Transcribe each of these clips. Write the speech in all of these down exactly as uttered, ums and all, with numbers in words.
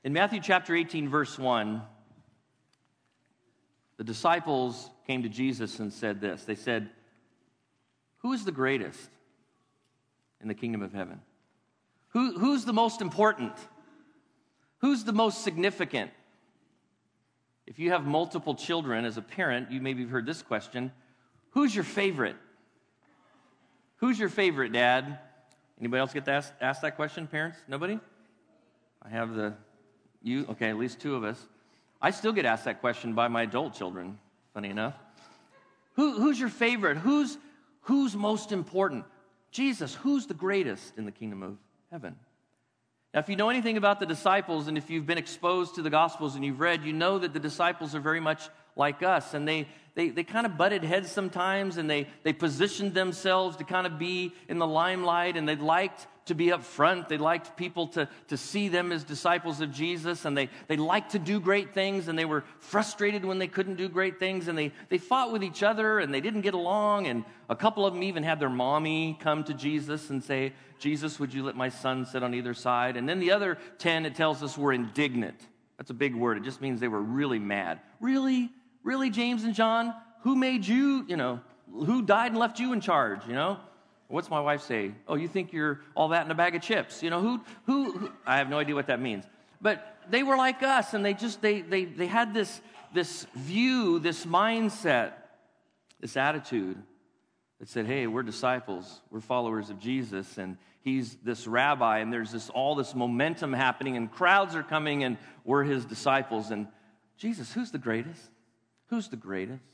In Matthew chapter eighteen, verse one, the disciples came to Jesus and said this. They said, "Who is the greatest in the kingdom of heaven? Who, who's the most important? Who's the most significant?" If you have multiple children as a parent, you maybe have heard this question. Who's your favorite? Who's your favorite, Dad? Anybody else get to ask, ask that question, parents? Nobody? I have the, you, okay, at least two of us. I still get asked that question by my adult children, funny enough. Who, who's your favorite? Who's, who's most important? Jesus, who's the greatest in the kingdom of heaven? Now, if you know anything about the disciples, and if you've been exposed to the Gospels and you've read, you know that the disciples are very much like us, and they they, they kind of butted heads sometimes, and they, they positioned themselves to kind of be in the limelight, and they liked to be up front. They liked people to, to see them as disciples of Jesus, and they, they liked to do great things, and they were frustrated when they couldn't do great things, and they, they fought with each other, and they didn't get along, and a couple of them even had their mommy come to Jesus and say, "Jesus, would you let my son sit on either side?" And then the other ten, it tells us, were indignant. That's a big word. It just means they were really mad. Really? Really, James and John? Who made you, you know, who died and left you in charge, you know? What's my wife say? "Oh, you think you're all that in a bag of chips?" You know, who, who, who, I have no idea what that means. But they were like us, and they just, they, they, they had this, this view, this mindset, this attitude that said, "Hey, we're disciples, we're followers of Jesus, and he's this rabbi, and there's this all this momentum happening, and crowds are coming, and we're his disciples. And Jesus, who's the greatest? Who's the greatest?"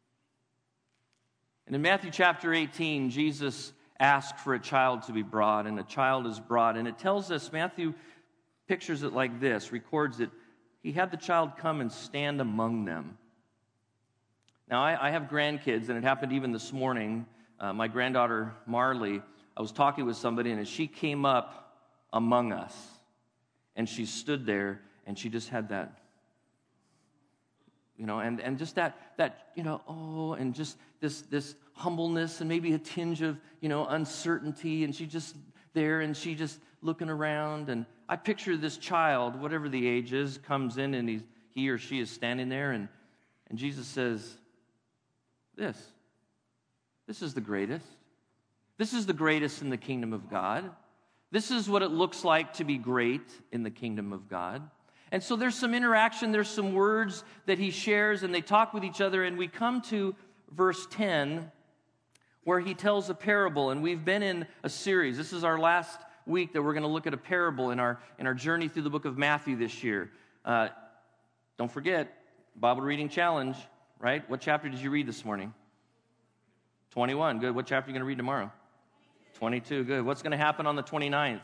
And in Matthew chapter eighteen, Jesus asked for a child to be brought, and a child is brought. And it tells us, Matthew pictures it like this, records it. He had the child come and stand among them. Now, I, I have grandkids, and it happened even this morning. Uh, my granddaughter, Marley, I was talking with somebody, and as she came up among us, and she stood there, and she just had that, you know, and, and just that, that, you know, oh, and just this this humbleness and maybe a tinge of, you know, uncertainty, and she just there, and she just looking around, and I picture this child, whatever the age is, comes in, and he's, he or she is standing there, and, and Jesus says, this, this is the greatest. This is the greatest in the kingdom of God. This is what it looks like to be great in the kingdom of God. And so there's some interaction, there's some words that he shares, and they talk with each other, and we come to verse ten, where he tells a parable, and we've been in a series. This is our last week that we're going to look at a parable in our in our journey through the book of Matthew this year. Uh, don't forget, Bible reading challenge, right? What chapter did you read this morning? twenty-one, good. What chapter are you going to read tomorrow? twenty-two, good. What's going to happen on the twenty-ninth?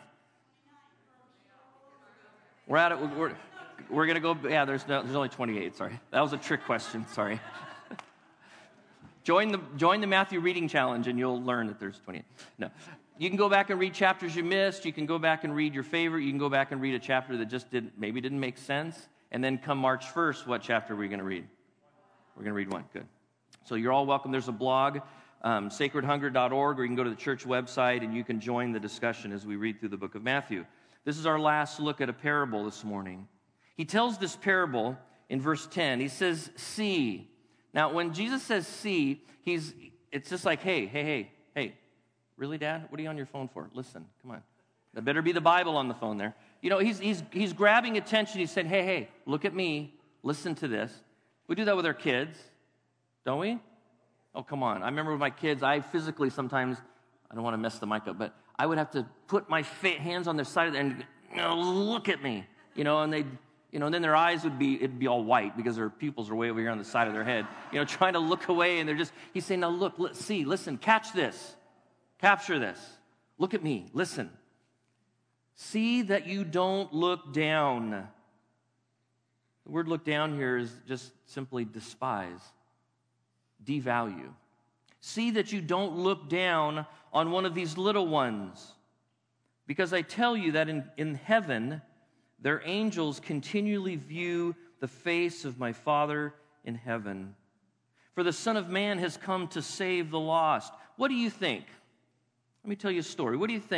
We're at it. We're, we're going to go, yeah, there's, no, there's only twenty-eight, sorry. That was a trick question, sorry. Join the join the Matthew reading challenge, and you'll learn that there's twenty-eight. No. You can go back and read chapters you missed. You can go back and read your favorite. You can go back and read a chapter that just didn't, maybe didn't make sense. And then come March first, what chapter are we going to read? We're going to read one. Good. So you're all welcome. There's a blog, um, sacred hunger dot org, or you can go to the church website, and you can join the discussion as we read through the book of Matthew. This is our last look at a parable this morning. He tells this parable in verse ten. He says, "See." Now, when Jesus says "see," he's it's just like, hey, hey, hey, hey, really, Dad? What are you on your phone for? Listen, come on. There better be the Bible on the phone there. You know, he's he's he's grabbing attention. He's saying, hey, hey, look at me. Listen to this. We do that with our kids, don't we? Oh, come on. I remember with my kids, I physically sometimes, I don't want to mess the mic up, but I would have to put my hands on their side of the, and you know, look at me, you know, and they'd, you know, and then their eyes would be, it'd be all white because their pupils are way over here on the side of their head, you know, trying to look away, and they're just, he's saying, now look, let's see, listen, catch this, capture this, look at me, listen. See that you don't look down. The word look down here is just simply despise, devalue. See that you don't look down on one of these little ones, because I tell you that in, in heaven, their angels continually view the face of my Father in heaven. For the Son of Man has come to save the lost. What do you think? Let me tell you a story. What do you think?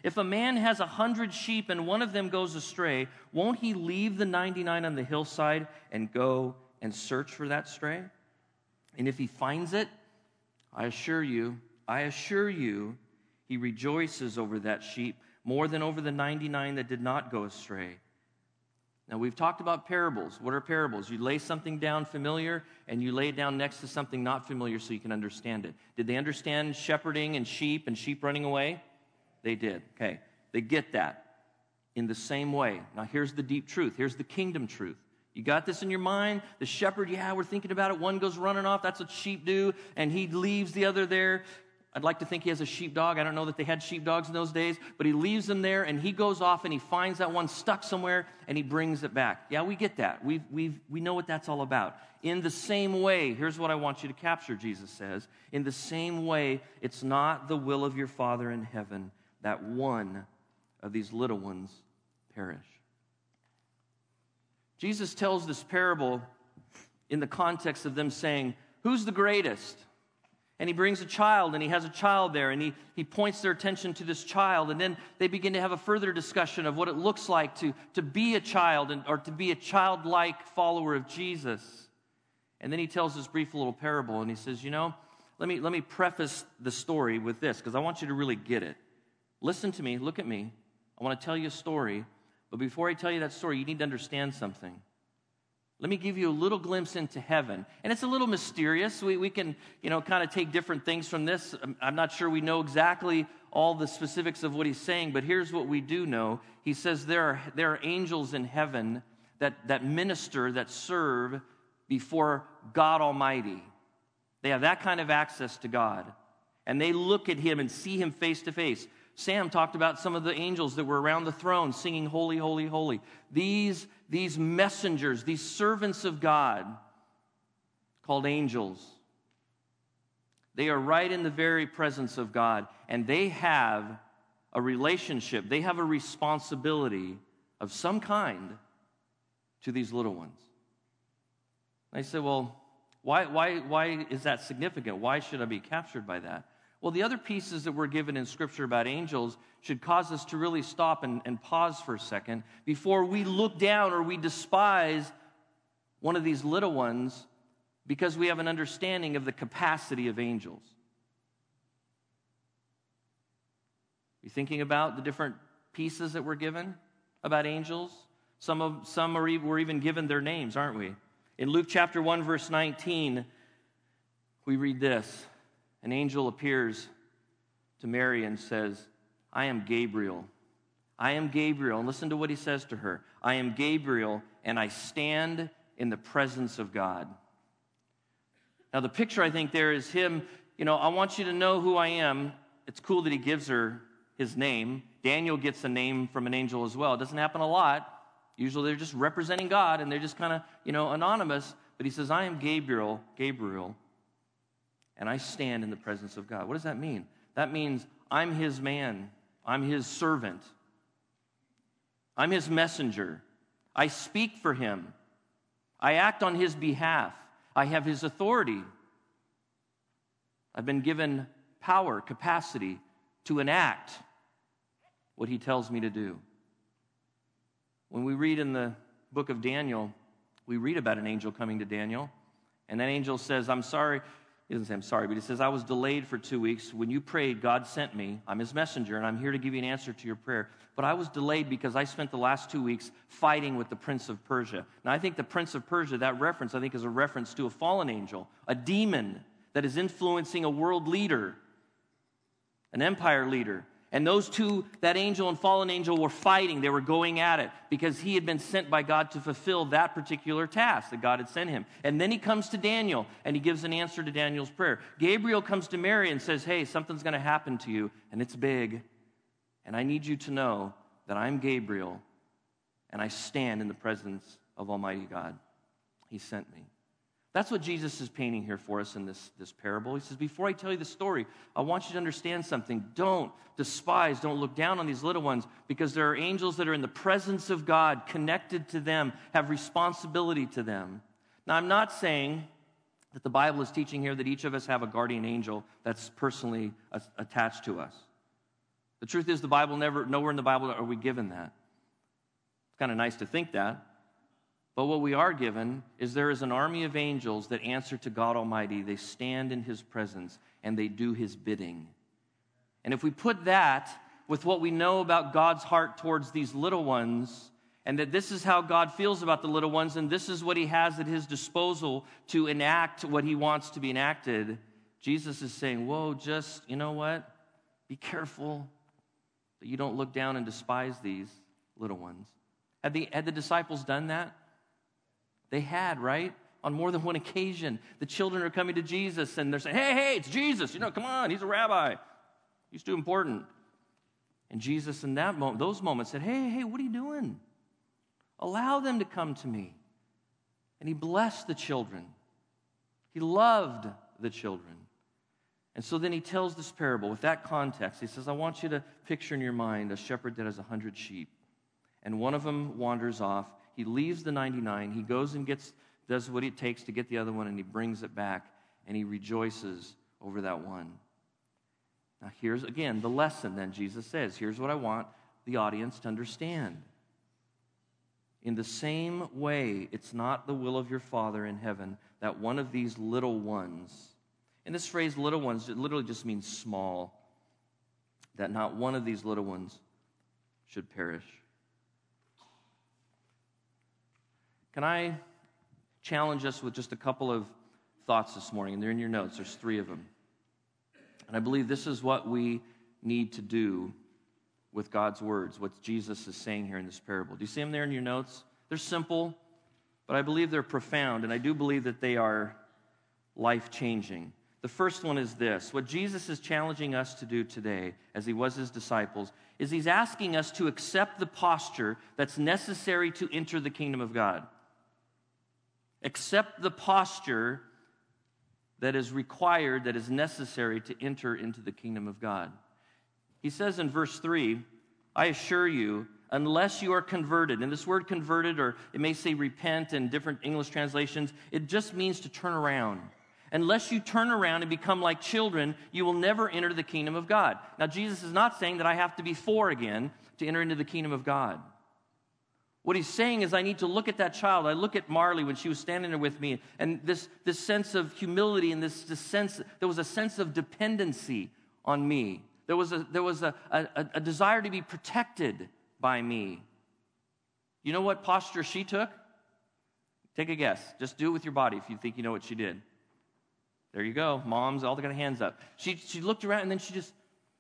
If a man has a hundred sheep and one of them goes astray, won't he leave the ninety-nine on the hillside and go and search for that stray? And if he finds it, I assure you, I assure you, he rejoices over that sheep more than over the ninety-nine that did not go astray. Now, we've talked about parables. What are parables? You lay something down familiar, and you lay it down next to something not familiar so you can understand it. Did they understand shepherding and sheep and sheep running away? They did. Okay. They get that in the same way. Now, here's the deep truth. Here's the kingdom truth. You got this in your mind? The shepherd, yeah, we're thinking about it. One goes running off. That's what sheep do. And he leaves the other there. I'd like to think he has a sheepdog. I don't know that they had sheepdogs in those days, but he leaves them there, and he goes off, and he finds that one stuck somewhere, and he brings it back. Yeah, we get that. We we we know what that's all about. In the same way, here's what I want you to capture, Jesus says. In the same way, it's not the will of your Father in heaven that one of these little ones perish. Jesus tells this parable in the context of them saying, who's the greatest? And he brings a child, and he has a child there, and he, he points their attention to this child, and then they begin to have a further discussion of what it looks like to, to be a child and, or to be a childlike follower of Jesus. And then he tells this brief little parable, and he says, you know, let me, let me preface the story with this, because I want you to really get it. Listen to me, look at me. I want to tell you a story, but before I tell you that story, you need to understand something. Let me give you a little glimpse into heaven. And it's a little mysterious. We, we can, you know, kind of take different things from this. I'm not sure we know exactly all the specifics of what he's saying, but here's what we do know. He says there are, there are angels in heaven that, that minister, that serve before God Almighty. They have that kind of access to God. And they look at him and see him face to face. Sam talked about some of the angels that were around the throne singing, holy, holy, holy. These, these messengers, these servants of God, called angels, they are right in the very presence of God, and they have a relationship, they have a responsibility of some kind to these little ones. And I said, well, why, why, why is that significant? Why should I be captured by that? Well, the other pieces that we're given in Scripture about angels should cause us to really stop and, and pause for a second before we look down or we despise one of these little ones because we have an understanding of the capacity of angels. You thinking about the different pieces that we're given about angels? Some of some are even, we're even given their names, aren't we? In Luke chapter one, verse nineteen, we read this. An angel appears to Mary and says, I am Gabriel. I am Gabriel. And listen to what he says to her. I am Gabriel, and I stand in the presence of God. Now, the picture, I think, there is him, you know, I want you to know who I am. It's cool that he gives her his name. Daniel gets a name from an angel as well. It doesn't happen a lot. Usually they're just representing God, and they're just kind of, you know, anonymous. But he says, I am Gabriel, Gabriel. And I stand in the presence of God. What does that mean? That means I'm his man. I'm his servant. I'm his messenger. I speak for him. I act on his behalf. I have his authority. I've been given power, capacity to enact what he tells me to do. When we read in the book of Daniel, we read about an angel coming to Daniel. And that angel says, I'm sorry. He doesn't say I'm sorry, but he says, I was delayed for two weeks. When you prayed, God sent me. I'm his messenger, and I'm here to give you an answer to your prayer. But I was delayed because I spent the last two weeks fighting with the prince of Persia. Now, I think the prince of Persia, that reference, I think is a reference to a fallen angel, a demon that is influencing a world leader, an empire leader. And those two, that angel and fallen angel, were fighting. They were going at it because he had been sent by God to fulfill that particular task that God had sent him. And then he comes to Daniel, and he gives an answer to Daniel's prayer. Gabriel comes to Mary and says, hey, something's going to happen to you, and it's big. And I need you to know that I'm Gabriel, and I stand in the presence of Almighty God. He sent me. That's what Jesus is painting here for us in this, this parable. He says, before I tell you the story, I want you to understand something. Don't despise, don't look down on these little ones, because there are angels that are in the presence of God, connected to them, have responsibility to them. Now, I'm not saying that the Bible is teaching here that each of us have a guardian angel that's personally attached to us. The truth is, the Bible never, nowhere in the Bible are we given that. It's kind of nice to think that. But what we are given is there is an army of angels that answer to God Almighty. They stand in his presence and they do his bidding. And if we put that with what we know about God's heart towards these little ones, and that this is how God feels about the little ones, and this is what he has at his disposal to enact what he wants to be enacted, Jesus is saying, whoa, just, you know what? Be careful that you don't look down and despise these little ones. Had the, had the disciples done that? They had, right? On more than one occasion. The children are coming to Jesus, and they're saying, hey, hey, it's Jesus. You know, come on, he's a rabbi. He's too important. And Jesus in that moment, those moments said, hey, hey, what are you doing? Allow them to come to me. And he blessed the children. He loved the children. And so then he tells this parable with that context. He says, I want you to picture in your mind a shepherd that has a hundred sheep. And one of them wanders off. He leaves the ninety-nine. He goes and gets, does what it takes to get the other one, and he brings it back. And he rejoices over that one. Now here's, again, the lesson then Jesus says. Here's what I want the audience to understand. In the same way, it's not the will of your Father in heaven that one of these little ones, and this phrase little ones, it literally just means small, that not one of these little ones should perish. Can I challenge us with just a couple of thoughts this morning? And they're in your notes. There's three of them. And I believe this is what we need to do with God's words, what Jesus is saying here in this parable. Do you see them there in your notes? They're simple, but I believe they're profound, and I do believe that they are life-changing. The first one is this. What Jesus is challenging us to do today, as he was his disciples, is he's asking us to accept the posture that's necessary to enter the kingdom of God. Accept the posture that is required, that is necessary to enter into the kingdom of God. He says in verse three, I assure you, unless you are converted, and this word converted, or it may say repent in different English translations, it just means to turn around. Unless you turn around and become like children, you will never enter the kingdom of God. Now, Jesus is not saying that I have to be four again to enter into the kingdom of God. What he's saying is I need to look at that child. I look at Marley when she was standing there with me, and this, this sense of humility and this, this sense, there was a sense of dependency on me. There was, a, there was a, a, a desire to be protected by me. You know what posture she took? Take a guess. Just do it with your body if you think you know what she did. There you go. Moms, all got hands up. She, she looked around, and then she just,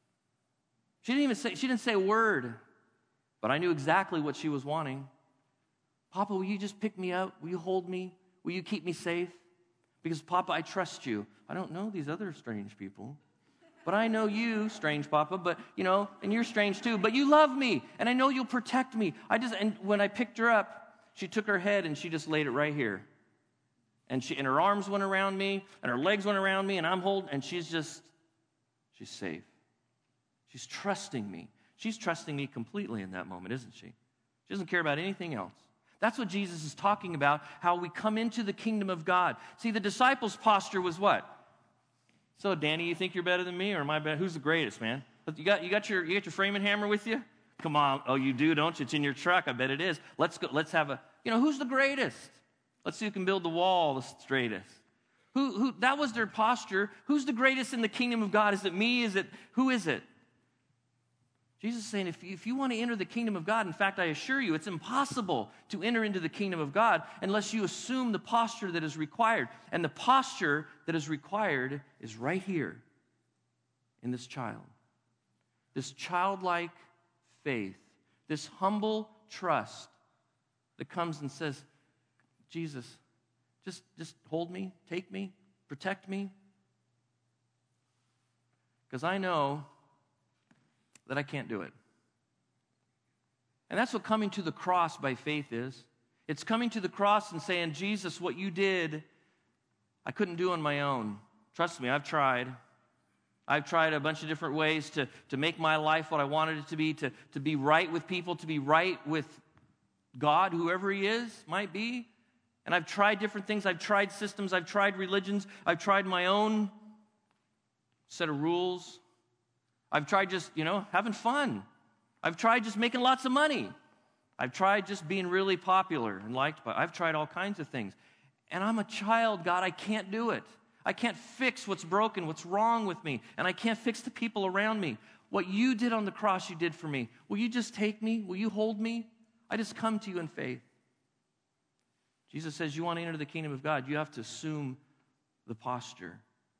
she didn't even say, she didn't say a word, but I knew exactly what she was wanting. Papa, will you just pick me up? Will you hold me? Will you keep me safe? Because, Papa, I trust you. I don't know these other strange people. But I know you, strange Papa, but, you know, and you're strange too. But you love me, and I know you'll protect me. I just, and when I picked her up, she took her head and she just laid it right here. And she, and her arms went around me, and her legs went around me, and I'm holding, and she's just, she's safe. She's trusting me. She's trusting me completely in that moment, isn't she? She doesn't care about anything else. That's what Jesus is talking about, how we come into the kingdom of God. See, the disciples' posture was what? So, Danny, you think you're better than me, or am I better? Who's the greatest, man? You got, you got your, you got your framing hammer with you? Come on. Oh, you do, don't you? It's in your truck. I bet it is. Let's go. Let's have a, you know, who's the greatest? Let's see who can build the wall the straightest. Who, who, that was their posture. Who's the greatest in the kingdom of God? Is it me? Is it, who is it? Jesus is saying, if you, if you want to enter the kingdom of God, in fact, I assure you, it's impossible to enter into the kingdom of God unless you assume the posture that is required. And the posture that is required is right here in this child. This childlike faith, this humble trust that comes and says, Jesus, just, just hold me, take me, protect me. Because I know that I can't do it. And that's what coming to the cross by faith is. It's coming to the cross and saying, Jesus, what you did, I couldn't do on my own. Trust me, I've tried. I've tried a bunch of different ways to, to make my life what I wanted it to be, to, to be right with people, to be right with God, whoever he is, might be. And I've tried different things. I've tried systems. I've tried religions. I've tried my own set of rules. I've tried just, you know, having fun. I've tried just making lots of money. I've tried just being really popular and liked by. I've tried all kinds of things. And I'm a child, God. I can't do it. I can't fix what's broken, what's wrong with me. And I can't fix the people around me. What you did on the cross, you did for me. Will you just take me? Will you hold me? I just come to you in faith. Jesus says you want to enter the kingdom of God, you have to assume the posture.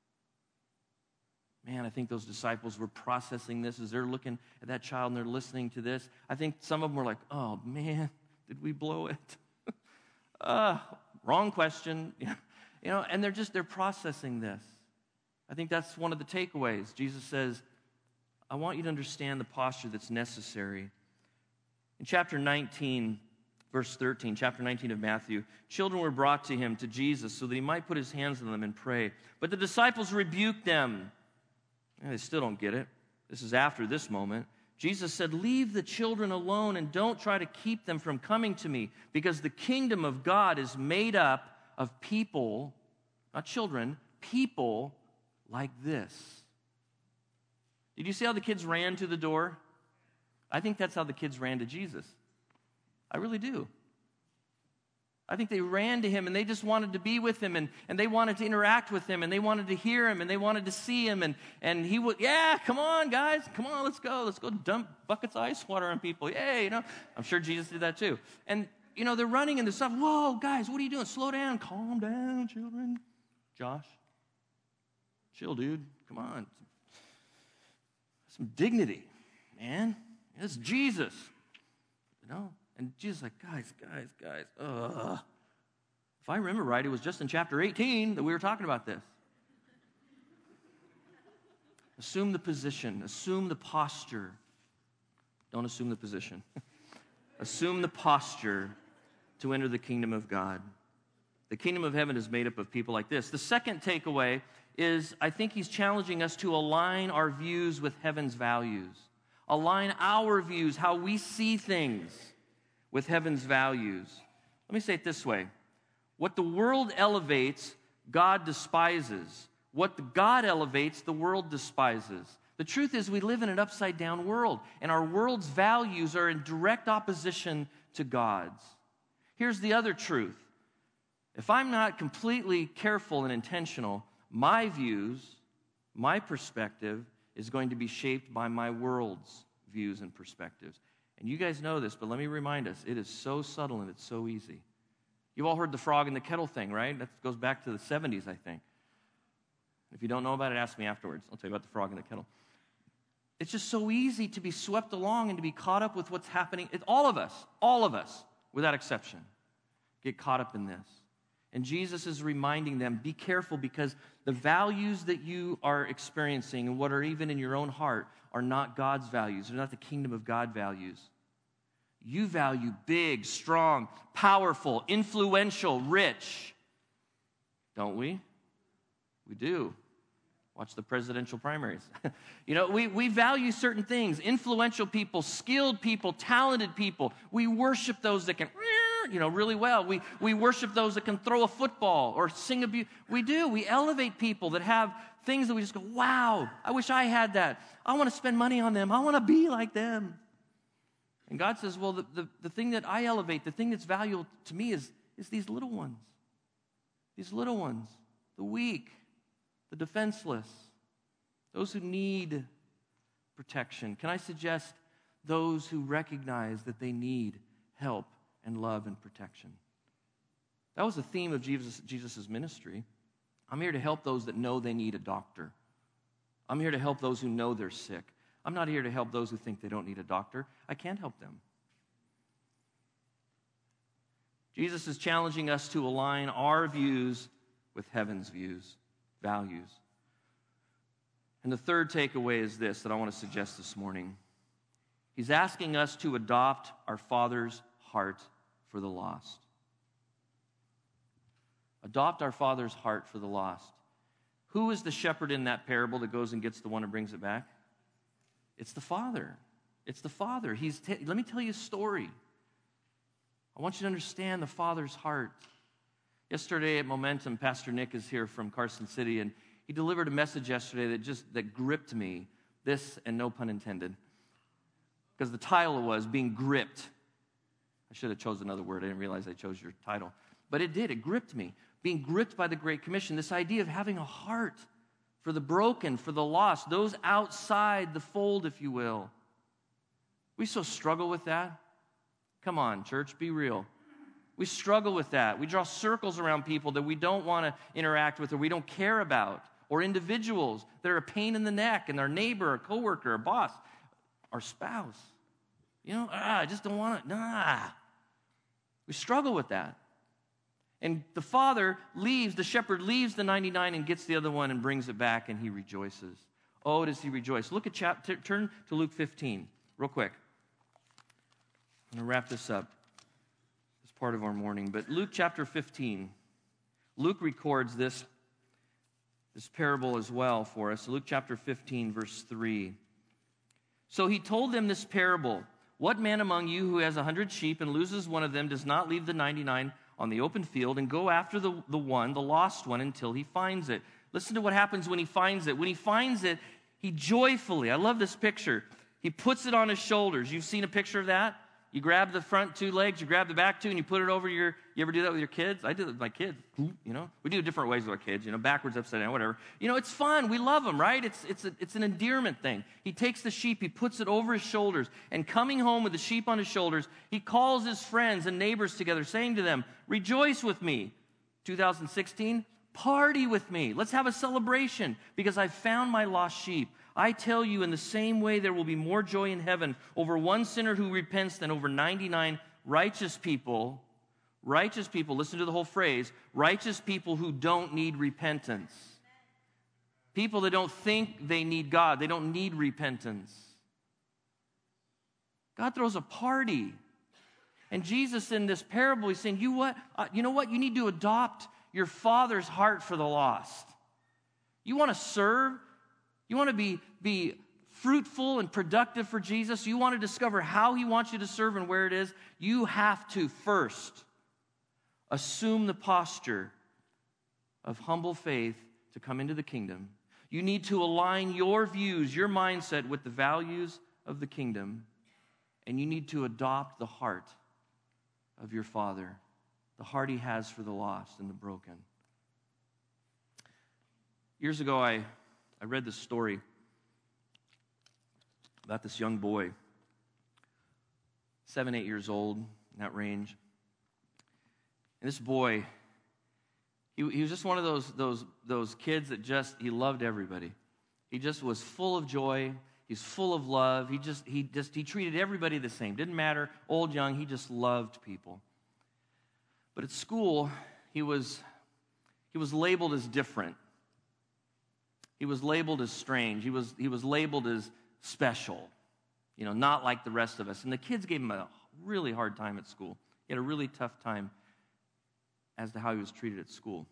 Man, I think those disciples were processing this as they're looking at that child and they're listening to this. I think some of them were like, oh, man, did we blow it? uh, wrong question. You know, and they're just, they're processing this. I think that's one of the takeaways. Jesus says, I want you to understand the posture that's necessary. In chapter nineteen, verse thirteen, chapter nineteen of Matthew, children were brought to him, to Jesus, so that he might put his hands on them and pray. But the disciples rebuked them. And they still don't get it. This is after this moment. Jesus said, leave the children alone and don't try to keep them from coming to me, because the kingdom of God is made up of people, not children, people like this. Did you see how the kids ran to the door? I think that's how the kids ran to Jesus. I really do. I think they ran to him and they just wanted to be with him and, and they wanted to interact with him and they wanted to hear him and they wanted to see him and, and he would, yeah, come on, guys, come on, let's go. Let's go dump buckets of ice water on people. Yay, you know. I'm sure Jesus did that too. And, you know, they're running and they're stuff. Whoa, guys, what are you doing? Slow down. Calm down, children. Josh, chill, dude. Come on. Some dignity, man. It's Jesus. You know? And Jesus is like, guys, guys, guys, ugh. If I remember right, it was just in chapter eighteen that we were talking about this. Assume the position. Assume the posture. Don't assume the position. Assume the posture to enter the kingdom of God. The kingdom of heaven is made up of people like this. The second takeaway is I think he's challenging us to align our views with heaven's values. Align our views, how we see things, with heaven's values. Let me say it this way. What the world elevates, God despises. What God elevates, the world despises. The truth is we live in an upside-down world, and our world's values are in direct opposition to God's. Here's the other truth. If I'm not completely careful and intentional, my views, my perspective is going to be shaped by my world's views and perspectives. And you guys know this, but let me remind us, it is so subtle and it's so easy. You've all heard the frog in the kettle thing, right? That goes back to the seventies, I think. If you don't know about it, ask me afterwards. I'll tell you about the frog in the kettle. It's just so easy to be swept along and to be caught up with what's happening. It, all of us, all of us, without exception, get caught up in this. And Jesus is reminding them, be careful, because the values that you are experiencing and what are even in your own heart are not God's values. They're not the kingdom of God values. You value big, strong, powerful, influential, rich. Don't we? We do. Watch the presidential primaries. you know, we, we value certain things. Influential people, skilled people, talented people. We worship those that can, you know, really well. We, we worship those that can throw a football or sing a bu- We do. We elevate people that have things that we just go, wow, I wish I had that. I want to spend money on them. I want to be like them. And God says, well, the, the, the thing that I elevate, the thing that's valuable to me is, is these little ones. These little ones, the weak, the defenseless, those who need protection. Can I suggest those who recognize that they need help and love and protection? That was the theme of Jesus' Jesus' ministry. I'm here to help those that know they need a doctor. I'm here to help those who know they're sick. I'm not here to help those who think they don't need a doctor. I can't help them. Jesus is challenging us to align our views with heaven's views, values. And the third takeaway is this that I want to suggest this morning. He's asking us to adopt our Father's heart for the lost. Adopt our Father's heart for the lost. Who is the shepherd in that parable that goes and gets the one and brings it back? It's the Father. It's the Father. He's t- Let me tell you a story. I want you to understand the Father's heart. Yesterday at Momentum, Pastor Nick is here from Carson City, and he delivered a message yesterday that just that gripped me. This, and no pun intended, because the title was Being Gripped. I should have chosen another word. I didn't realize I chose your title. But it did. It gripped me. Being gripped by the Great Commission, this idea of having a heart for the broken, for the lost, those outside the fold, if you will. We so struggle with that. Come on, church, be real. We struggle with that. We draw circles around people that we don't want to interact with or we don't care about, or individuals that are a pain in the neck, and our neighbor, our coworker, our boss, our spouse. You know, ah, I just don't want to, nah. We struggle with that. And the father leaves, the shepherd leaves the ninety-nine and gets the other one and brings it back, and he rejoices. Oh, does he rejoice? Look at chapter, turn to Luke fifteen, real quick. I'm going to wrap this up. It's part of our morning. But Luke chapter fifteen, Luke records this, this parable as well for us. Luke chapter fifteen, verse three. So he told them this parable. What man among you who has a hundred sheep and loses one of them does not leave the ninety-nine on the open field and go after the, the one, the lost one, until he finds it? Listen to what happens when he finds it. When he finds it, he joyfully, I love this picture, he puts it on his shoulders. You've seen a picture of that? You grab the front two legs, you grab the back two, and you put it over your, you ever do that with your kids? I do it with my kids, you know. We do it different ways with our kids, you know, backwards, upside down, whatever. You know, it's fun. We love them, right? It's, it's, a, it's an endearment thing. He takes the sheep, he puts it over his shoulders, and coming home with the sheep on his shoulders, he calls his friends and neighbors together, saying to them, rejoice with me. two thousand sixteen, party with me. Let's have a celebration because I found my lost sheep. I tell you, in the same way, there will be more joy in heaven over one sinner who repents than over ninety-nine righteous people. Righteous people, listen to the whole phrase, righteous people who don't need repentance. People that don't think they need God. They don't need repentance. God throws a party. And Jesus in this parable, he's saying, you, what? Uh, you know what? You need to adopt your Father's heart for the lost. You want to serve? You want to be, be fruitful and productive for Jesus? You want to discover how he wants you to serve and where it is? You have to first assume the posture of humble faith to come into the kingdom. You need to align your views, your mindset with the values of the kingdom. And you need to adopt the heart of your Father, the heart he has for the lost and the broken. Years ago, I... I read this story about this young boy, seven, eight years old, in that range. And this boy, he, he was just one of those, those, those kids that just, he loved everybody. He just was full of joy. He's full of love. He just, he just, he treated everybody the same. Didn't matter, old, young, he just loved people. But at school, he was, he was labeled as different. He was labeled as strange. He was, he was labeled as special, you know, not like the rest of us. And the kids gave him a really hard time at school. He had a really tough time as to how he was treated at school.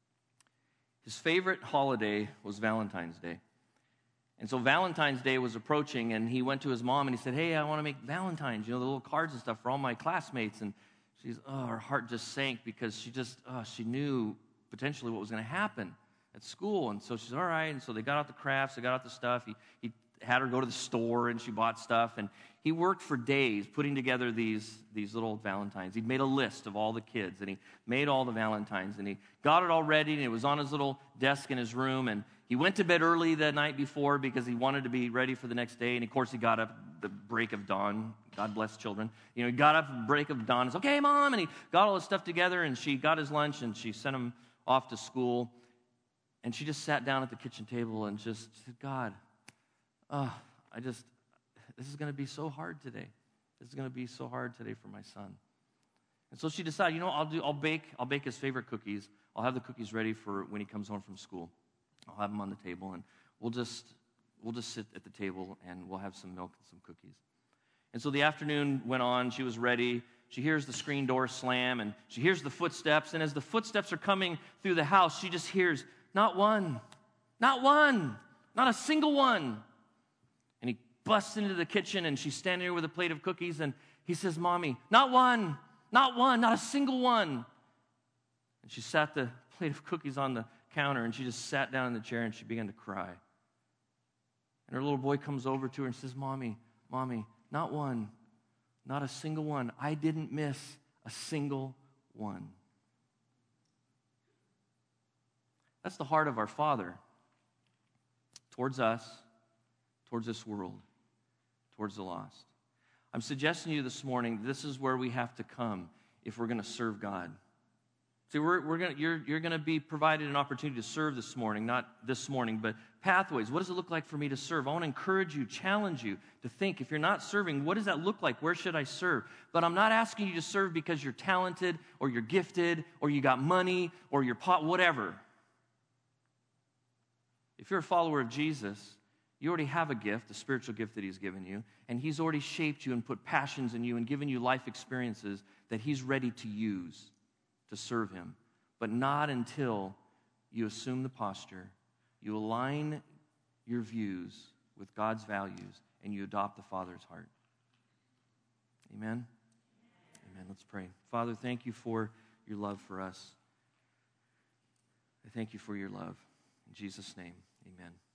His favorite holiday was Valentine's Day. And so Valentine's Day was approaching, and he went to his mom, and he said, hey, I want to make Valentines, you know, the little cards and stuff for all my classmates. And she's, oh, her heart just sank because she just, oh, she knew potentially what was going to happen at school. And so she's all right. And so they got out the crafts, they got out the stuff. He, he had her go to the store, and she bought stuff. And he worked for days putting together these, these little Valentines. He'd made a list of all the kids, and he made all the Valentines. And he got it all ready, and it was on his little desk in his room. And he went to bed early the night before because he wanted to be ready for the next day. And, of course, he got up at the break of dawn. God bless children. You know, he got up at the break of dawn. He's, okay, Mom. And he got all his stuff together, and she got his lunch, and she sent him off to school. And she just sat down at the kitchen table and just said, God, oh, I just, this is going to be so hard today. This is going to be so hard today for my son. And so she decided, you know, I'll do, I'll bake, I'll bake his favorite cookies. I'll have the cookies ready for when he comes home from school. I'll have them on the table, and we'll just, we'll just sit at the table, and we'll have some milk and some cookies. And so the afternoon went on. She was ready. She hears the screen door slam, and she hears the footsteps. And as the footsteps are coming through the house, she just hears, not one, not one, not a single one. And he busts into the kitchen, and she's standing there with a plate of cookies, and he says, Mommy, not one, not one, not a single one. And she sat the plate of cookies on the counter, and she just sat down in the chair, and she began to cry. And her little boy comes over to her and says, Mommy, Mommy, not one, not a single one. I didn't miss a single one. That's the heart of our Father towards us, towards this world, towards the lost. I'm suggesting to you this morning, this is where we have to come if we're going to serve God. See, we're, we're gonna, you're, you're going to be provided an opportunity to serve this morning, not this morning, but pathways. What does it look like for me to serve? I want to encourage you, challenge you to think, if you're not serving, what does that look like? Where should I serve? But I'm not asking you to serve because you're talented or you're gifted or you got money or you're pot, whatever. If you're a follower of Jesus, you already have a gift, a spiritual gift that he's given you, and he's already shaped you and put passions in you and given you life experiences that he's ready to use to serve him, but not until you assume the posture, you align your views with God's values, and you adopt the Father's heart. Amen? Amen. Let's pray. Father, thank you for your love for us. I thank you for your love. In Jesus' name, amen.